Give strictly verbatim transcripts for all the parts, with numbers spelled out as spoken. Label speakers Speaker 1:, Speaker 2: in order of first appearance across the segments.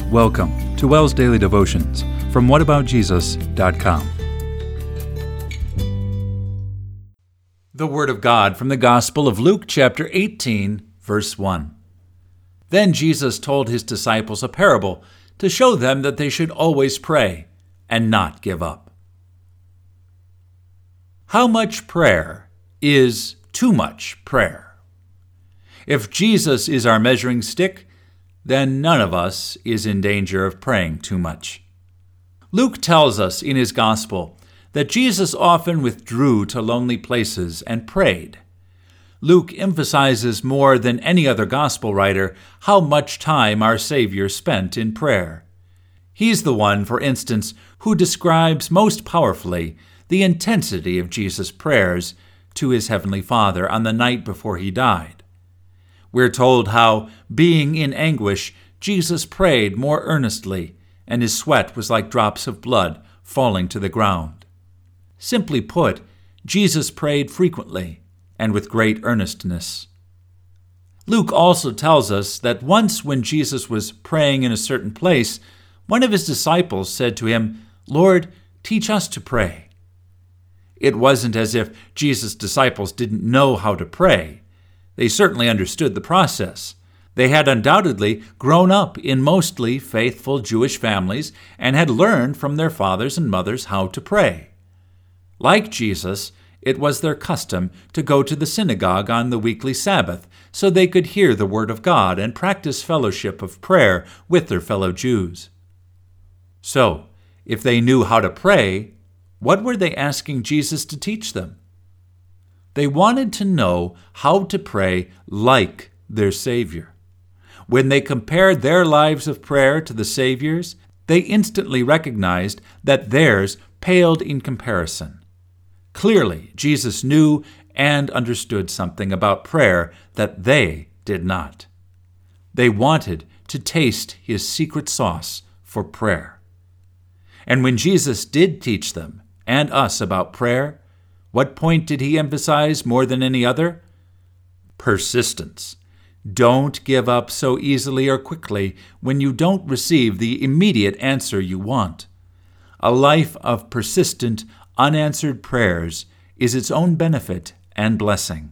Speaker 1: Welcome to WELS Daily Devotions from what about jesus dot com. The Word of God from the Gospel of Luke chapter eighteen, verse one. Then Jesus told his disciples a parable to show them that they should always pray and not give up. How much prayer is too much prayer? If Jesus is our measuring stick, then none of us is in danger of praying too much. Luke tells us in his Gospel that Jesus often withdrew to lonely places and prayed. Luke emphasizes more than any other Gospel writer how much time our Savior spent in prayer. He's the one, for instance, who describes most powerfully the intensity of Jesus' prayers to his Heavenly Father on the night before he died. We're told how, being in anguish, Jesus prayed more earnestly, and his sweat was like drops of blood falling to the ground. Simply put, Jesus prayed frequently and with great earnestness. Luke also tells us that once when Jesus was praying in a certain place, one of his disciples said to him, "Lord, teach us to pray." It wasn't as if Jesus' disciples didn't know how to pray. They certainly understood the process. They had undoubtedly grown up in mostly faithful Jewish families and had learned from their fathers and mothers how to pray. Like Jesus, it was their custom to go to the synagogue on the weekly Sabbath so they could hear the Word of God and practice fellowship of prayer with their fellow Jews. So, if they knew how to pray, what were they asking Jesus to teach them? They wanted to know how to pray like their Savior. When they compared their lives of prayer to the Savior's, they instantly recognized that theirs paled in comparison. Clearly, Jesus knew and understood something about prayer that they did not. They wanted to taste his secret sauce for prayer. And when Jesus did teach them and us about prayer, what point did he emphasize more than any other? Persistence. Don't give up so easily or quickly when you don't receive the immediate answer you want. A life of persistent, unanswered prayers is its own benefit and blessing.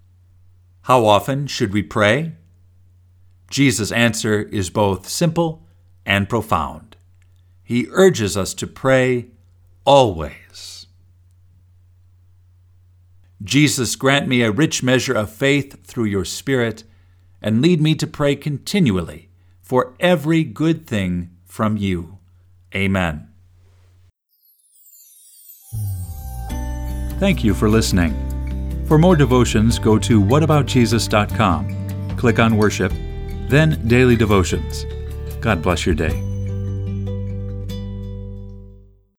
Speaker 1: How often should we pray? Jesus' answer is both simple and profound. He urges us to pray always. Jesus, grant me a rich measure of faith through your Spirit, and lead me to pray continually for every good thing from you. Amen. Thank you for listening. For more devotions, go to what about jesus dot com. Click on Worship, then Daily Devotions. God bless your day.